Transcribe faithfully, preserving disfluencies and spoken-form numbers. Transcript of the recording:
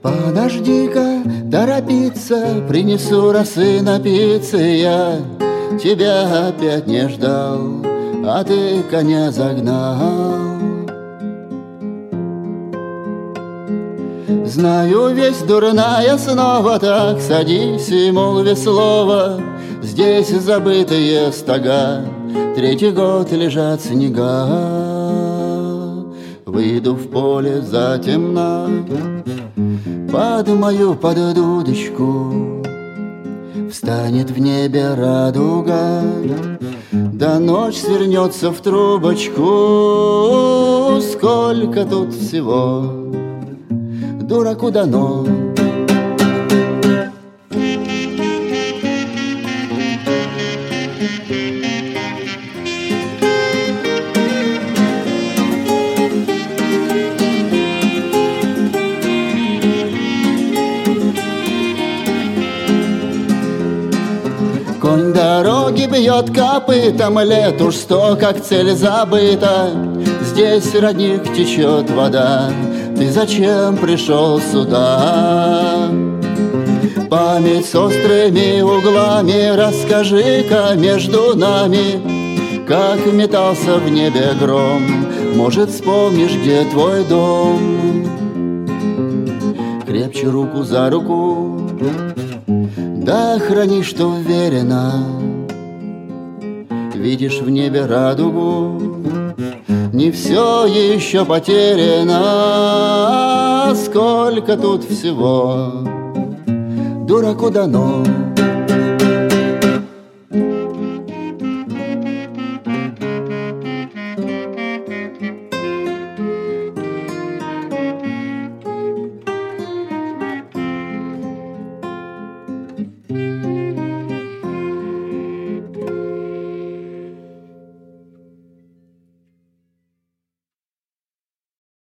Подожди-ка, торопиться, принесу росы напиться. Я тебя опять не ждал, а ты коня загнал. Знаю, весь дурная снова, так садись и молви слово. Здесь забытые стога, третий год лежат снега. Выйду в поле затемно, под мою под дудочку встанет в небе радуга, да ночь свернется в трубочку. Сколько тут всего дураку дано. Конь дороги бьет копытом, лет уж сто, как цель забыта. Здесь, родник, течет вода, ты зачем пришел сюда? Память с острыми углами, расскажи-ка между нами, как метался в небе гром. Может, вспомнишь, где твой дом? Крепче руку за руку, да храни, что уверенно. Видишь в небе радугу, не все еще потеряно. Сколько тут всего дураку дано.